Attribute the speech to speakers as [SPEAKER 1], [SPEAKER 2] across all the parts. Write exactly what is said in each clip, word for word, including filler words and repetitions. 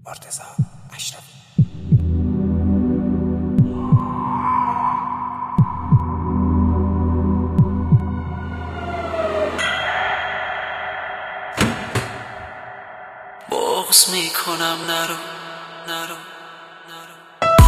[SPEAKER 1] مرتضی اشرفی.
[SPEAKER 2] بغض میکنم نرو نرو نرو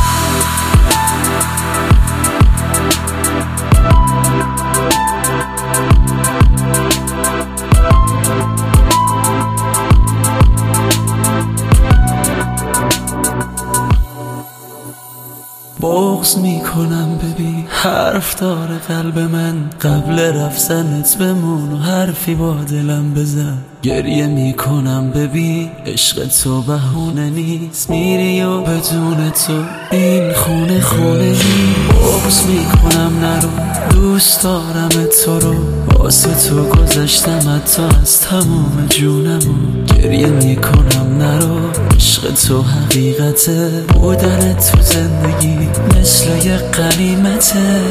[SPEAKER 2] بغض میکنم ببین حرف داره قلب من، قبل رفتنت بمون و حرفی با دلم بزن. گریه میکنم ببین عشق تو بهونه نیست، میری و بدون تو این خونه خونه نیست. بغض میکنم نرو، دوست دارم تو رو، واسه تو گذشتم حتی از تمام جونم. گریه میکنم نرو، عشق تو حقیقته، بودن تو زندگی مثل یه غنیمته.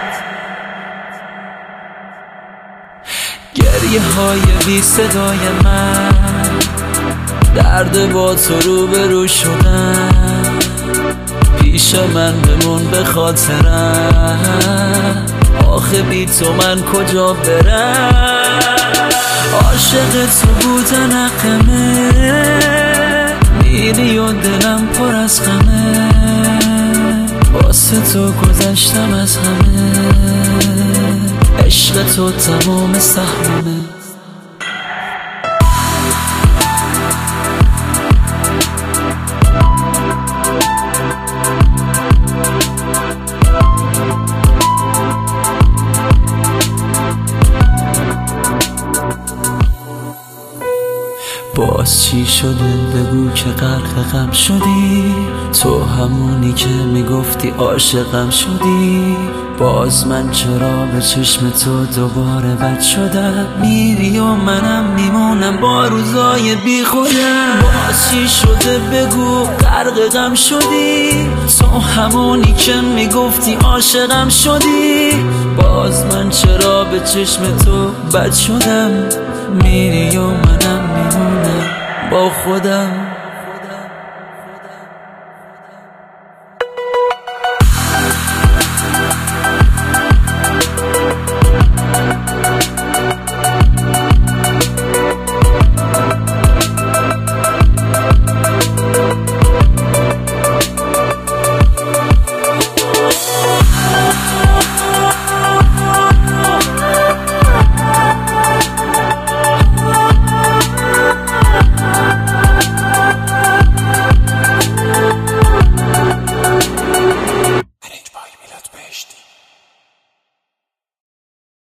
[SPEAKER 2] گریه های بی صدای من، درد با تو رو به رو شدن، پیش من بمون به خاطرم، آخه بی تو من کجا برم. عاشق تو بودن حقمه، میری و دلم پر از غمه، واسه تو گذشتم از همه، عشق تو تمام سهمه. باز چی شده بگو که غرق غم شدی، تو همونی که میگفتی عاشقم شدی. باز من چرا به چشم تو دوباره بد شدم، میری و منم میمونم با روزای بی خودم. باز چی شده بگو غرق غم شدی، تو همونی که میگفتی عاشقم شدی. باز من چرا به چشم تو بد شدم، میری و منم میمونم با خودم.